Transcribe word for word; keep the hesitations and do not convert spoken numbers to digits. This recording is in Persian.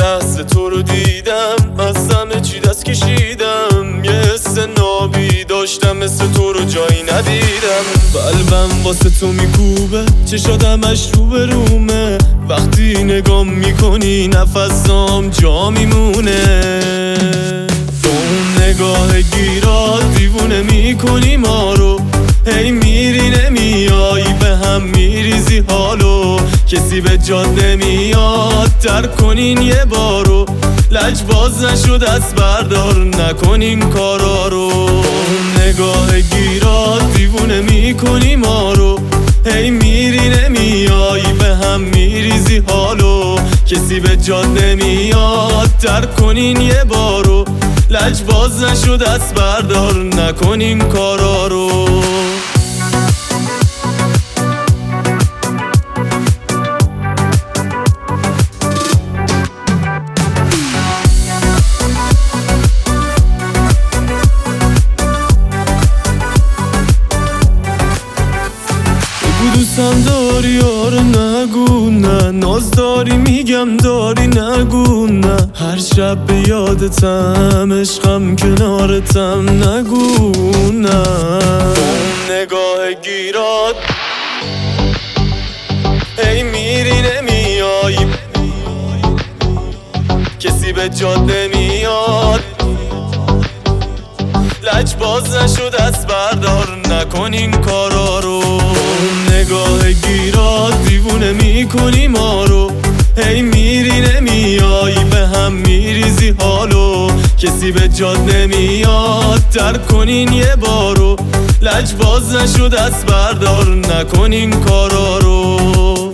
لحظه تو رو دیدم از همه چی دست کشیدم، یه حس نابی داشتم مثل تو رو جایی ندیدم. قلبم واسه تو میکوبه، چشادمش رو به رومه، وقتی نگام میکنی نفسام جا میمونه. با اون نگاه گیرات دیوونه میکنی ما رو، هی میری نمیایی به هم میریزی حالو. کسی به جاد نمیاد ترک کنین یه بارو، لج باز نشد از بردار نکنین کارا رو. اون نگاه گیرات دیوونه میکنی ما رو، هی میری نمیایی به هم میریزی حالو. کسی به جاد نمیاد ترک کنین یه بارو، لج باز نشد از بردار نکنین کارا رو. دوستم داری آره نگو نه، ناز داری میگم داری نگو نه، هر شب به یادتم عشقم کنارتم نگو نه. اون نگاه گیرات هی میری نمیایی، کسی به جاد نمیاد، لج باز نشد از بردار نکنین کارا رو. نگاه گیرات دیوونه میکنی ما رو، هی میری نمیایی به هم میریزی حالو. کسی به جاد نمیاد ترک کنین یه بارو، لج باز نشد از بردار نکنین کارا رو.